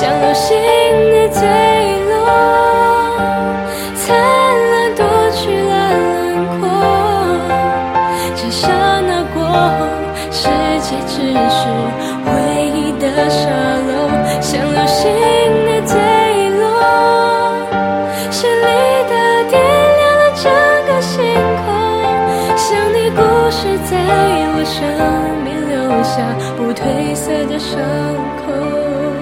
像流星的坠落，灿烂夺去了轮廓。这刹那过后，世界只是回忆的沙漏，像流星的坠落，绚丽的点亮了整个星空。像你故事在我生命留下不褪色的伤口。